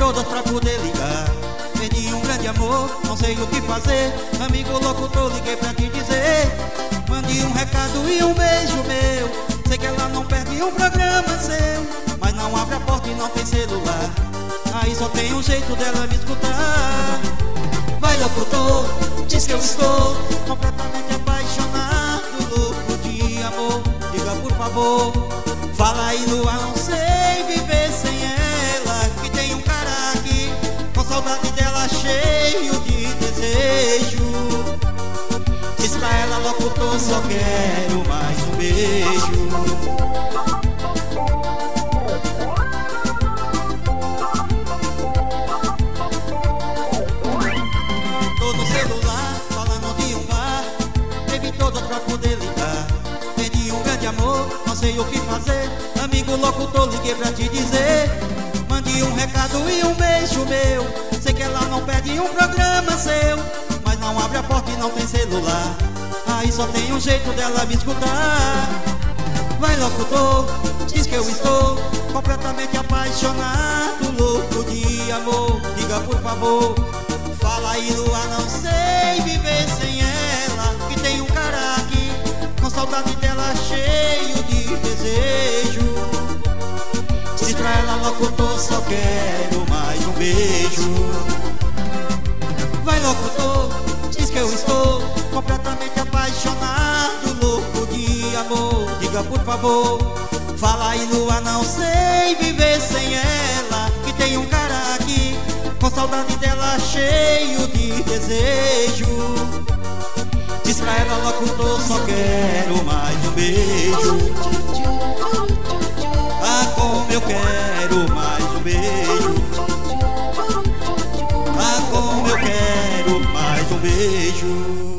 todas pra poder ligar. Perdi um grande amor, não sei o que fazer. Amigo locutor, liguei pra te dizer. Mande um recado e um beijo meu. Sei que ela não perde um programa seu, mas não abre a porta e não tem celular. Aí só tem um jeito dela me escutar. Vai locutor, diz que eu estou completamente apaixonado, louco de amor. Diga por favor, fala aí Lua, não sei viver sem ela. Que tem um cara aqui, com saudade dela, cheio de desejo. Diz pra ela, locutor, só quero mais um beijo. Tô no celular, falando de um bar. Teve todas pra poder ligar. Perdi um grande amor, não sei o que fazer. Amigo locutor, liguei pra te dizer. Mande um recado e um beijo meu. Sei que ela não perde um programa seu, mas não abre a porta e não tem celular. Aí só tem um jeito dela me escutar. Vai locutor, diz que eu estou completamente apaixonado, louco de amor. Diga por favor, fala aí Lua, não sei viver sem ela. Que tem um cara aqui, com saudade dela, cheio de desejo. Diz pra ela, locutor, só quero mais um beijo. Vai locutor, diz que eu estou completamente apaixonado, louco de amor. Diga por favor, fala aí Lua, não sei viver sem ela. Que tem um cara aqui, com saudade dela, cheio de desejo. Diz pra ela, locutor, só quero mais um beijo. Ah, como eu quero mais um beijo. Ah, como eu quero mais um beijo.